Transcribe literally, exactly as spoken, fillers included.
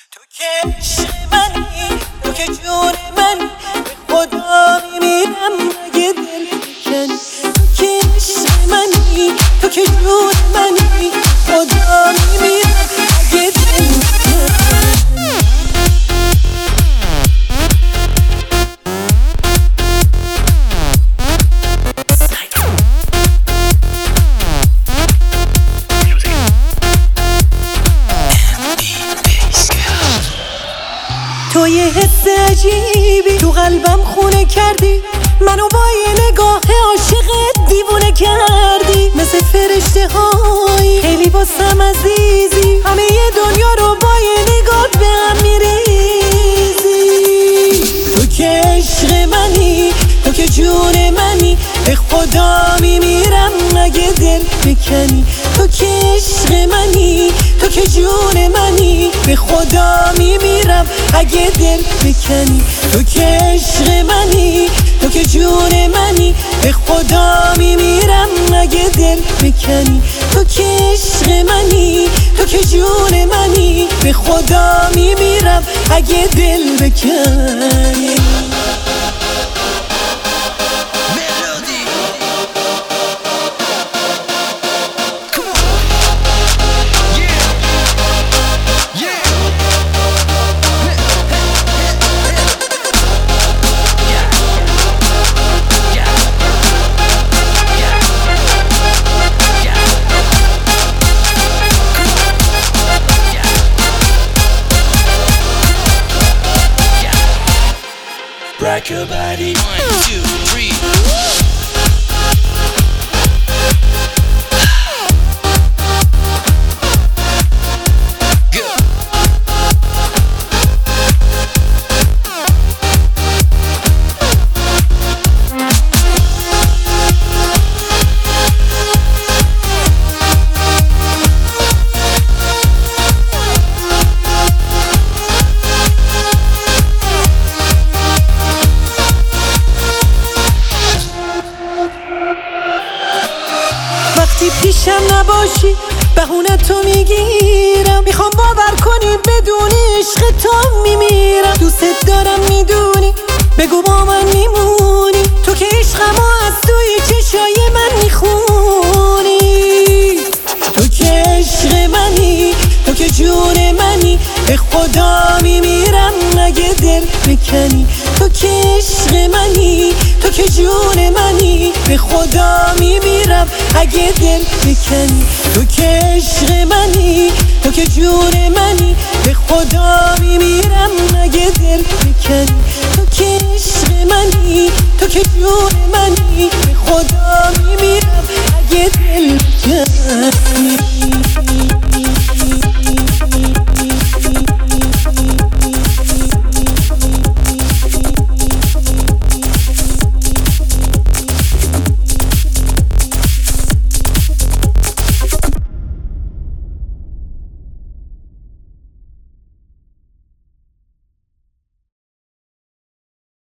تو که عشق منی، تو که جون منی، به خدا میمیرم اگه دل بکنی. تو که عشق منی، تو که جون منی، به خدا میمیرم اگه دل بکنی. تو یه حس عجیبی تو قلبم خونه کردی، منو با یه نگاه عاشقت دیوونه کردی. مثل فرشته هایی خیلی واسم عزیزی، همه یه دنیا رو با یه نگاه به هم میریزی. تو که عشق منی، تو که جون منی، به خدا میمیرم اگه دل بکنی. تو که عشق منی، تو که جون منی، به خدا میمیرم اگه دل بکنی. تو که عشق منی، تو که جون منی، به خدا میمیرم اگه دل بکنی. تو که عشق منی، تو که جون منی، به خدا میمیرم اگه دل بکنی. Rock your body. One, two, three. وقتی پیشم نباشی بهونه تو میگیرم، میخوام باور کنی بدونی عشق تو میمیرم. دوست دارم میدونی، بگو با من میمونی، تو که عشقمو از توی چشای من میخونی. تو که عشق منی، تو که جون منی، به خدا میمیرم اگه دل بکنی. تو که عشق منی، تو که جون منی، به خدا میمیرم اگه دل بکنی. تو که عشق منی، تو که جون منی، به خدا میمیرم اگه دل بکنی. تو که عشق منی، تو که جون منی، به خدا میمیرم اگه دل بکنی.